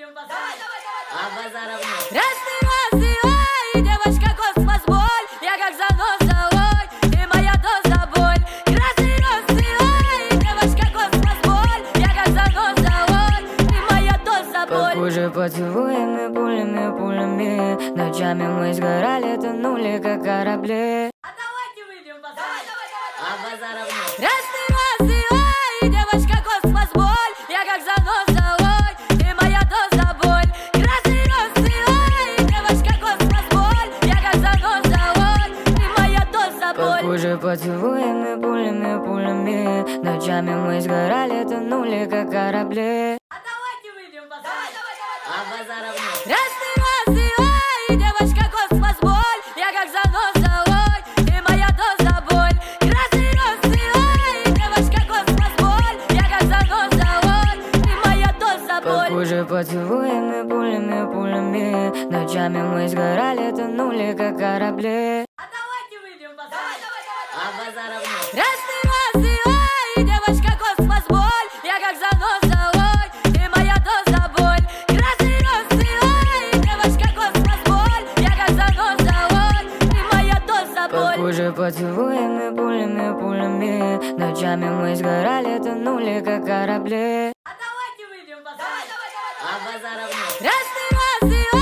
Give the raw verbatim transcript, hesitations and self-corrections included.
выпьем базар. А базаров нет. Раз ты, раз ты, ой, девочка, космос, боль. Я как заноза, ой, ты моя доза, боль. Раз ты, раз ты, ой, девочка, космос, боль. Я как заноза, ой, ты моя доза, боль. Похоже поцелуями, пулями, пулями. Ночами мы сгорали, тонули, как корабли. А давайте выпьем базар. А базаров нет. Раз ты, раз ты, ой, девочка, космос, боль. Я как заноза, ой, ты моя доза, боль. Раз ты, раз ты, ой, девочка, космос, боль. Я как заноза, ой, ты моя доза, боль. Похоже поцелуями, пулями, пулями. Ночами мы сгорали, тонули, как корабли. А давайте выпьем базар. А базаров нет. Раз ты, раз ты, ой, девочка, космос, боль. Я как заноза, ой, ты моя доза, боль. Раз ты, раз ты, ой, девочка, космос, боль. Я как заноза, ой, ты моя доза, боль. Похоже поцелуями, пулями, пулями. Ночами мы сгорали, тонули, как корабли. А давайте выпьем базар. А базаров нет. Раз ты, раз ты, ой, девочка, космос, боль. Я как заноза, ой, ты моя доза, боль. Раз ты, раз ты, ой, девочка, космос, боль. Я как заноза, ой, ты моя доза, боль. Похоже поцелуями, пулями, пулями. Ночами мы сгорали, тонули, как корабли. А давайте выпьем базар. А базаров нет. Раз ты, раз ты,